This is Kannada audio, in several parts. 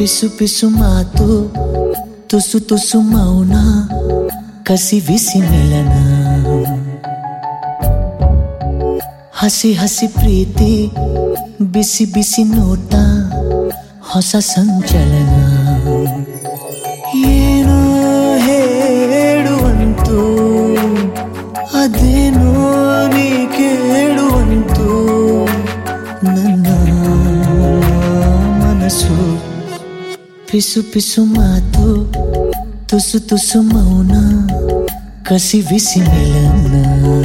ಪಿಸು ಪಿಸು ಮಾತು, ತುಸು ತುಸು ಮೌನ, ಕಸಿ ಬಿಸಿ ಮಿಲನ. ಹಸಿ ಹಸಿ ಪ್ರೀತಿ, ಬಿಸಿ ಬಿಸಿ ನೋಟ, ಹೊಸ ಸಂಚಲನ. ಏನೋ ಹೇಳುವಂತು, ಅದೇನೋ ನೀ ಕೇಳುವಂತು. ನನ್ನ ಮನಸ್ಸು ಪಿಸು ಪಿಸು ಮಾತು, ತುಸು ತುಸು ಮೌನ, ಕಸಿ ಬಿಸಿ ಮಿಲನ.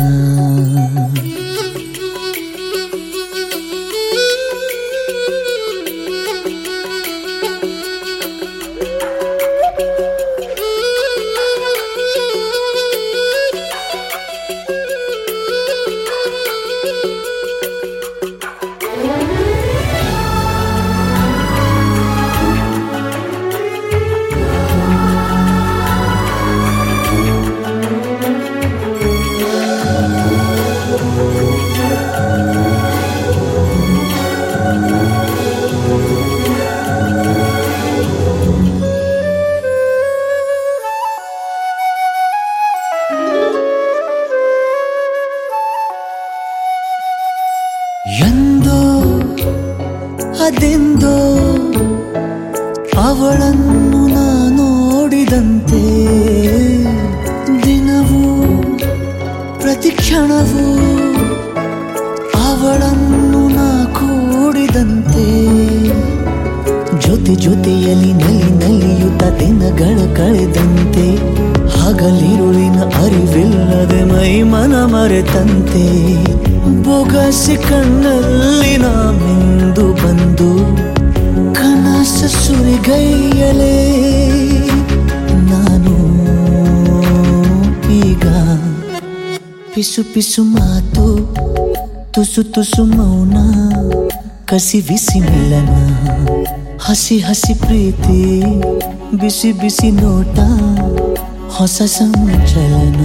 ಎಂದೋ ಅದೆಂದೋ ಅವಳನ್ನು ನಾ ನೋಡಿದಂತೆ, ದಿನವೂ ಪ್ರತಿಕ್ಷಣವೂ ಅವಳನ್ನು ನಾ ಕೂಡಿದಂತೆ. ಜೊತೆ ಜೊತೆಯಲ್ಲಿ ನಲಿಯುತ್ತ ದಿನಗಳ ಕಳೆದಂತೆ, ಹಗಲಿರುಳಿನ ಅರಿವಿಲ್ಲದೆ ಮೈ ಮನ ಮರೆತಂತೆ. ಬೊಗಸಿ ಕಣ್ಣಲ್ಲಿ ನಾ ಮಿಂದು ಬಂದು, ಕನಸು ಸುರಿಗೈಯಲೇ ನಾನು ಈಗ. ಪಿಸು ಪಿಸು ಮಾತು, ತುಸು ತುಸು ಮೌನ, ಕಸಿ ಬಿಸಿ ಮಿಲನ. ಹಸಿ ಹಸಿ ಪ್ರೀತಿ, ಬಿಸಿ ಬಿಸಿ ನೋಟ, ಹೊಸ ಸಂಚಲನ.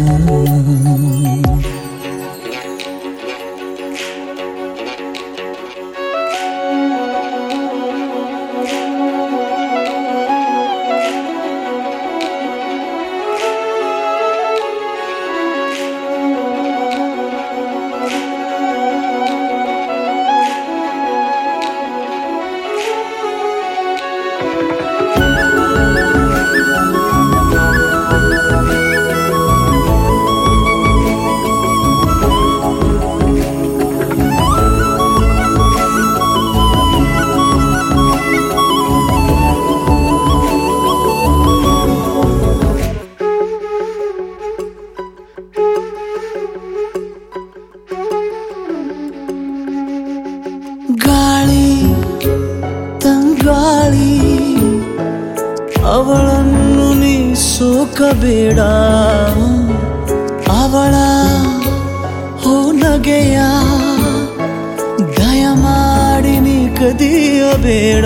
ಗಾಳಿ ತಂಗಾಳಿ, ಅವಳನ್ನು ನೀ ಸೋಕಬೇಡ. ಅವಳ ನಗೆಯ ದಯಮಾಡಿ ನೀ ಕದಿಯಬೇಡ.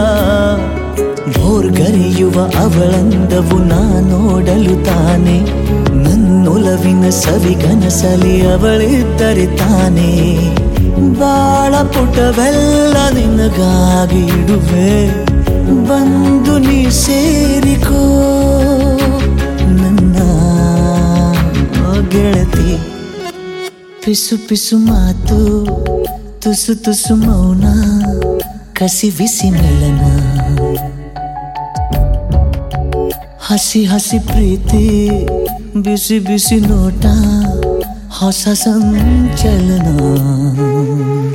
ಭೋರ್ಗರೆಯುವ ಅವಳಂದವು ನಾ ನೋಡಲು ತಾನೆ, ನನ್ನೊಲವಿನ ಸವಿಗನಸಲಿ ಅವಳಿದ್ದರೆ ತಾನೆ. ಬಾಳ ಪುಟವೆಲ್ಲ ನಿನಗಾಗಿ ಇಡುವೆ, ಬಂದು ನೀ ಸೇರಿಕೋ ನನ್ನ ಗೆಳತಿ. ಪಿಸು ಪಿಸು ಮಾತು, ತುಸು ತುಸು ಮೌನ, ಕಸಿ ಬಿಸಿ ಮಿಲನ. ಹಸಿ ಹಸಿ ಪ್ರೀತಿ, ಬಿಸಿ ಬಿಸಿ ನೋಟ, ಹೊಸ ಸಂಚಲನ.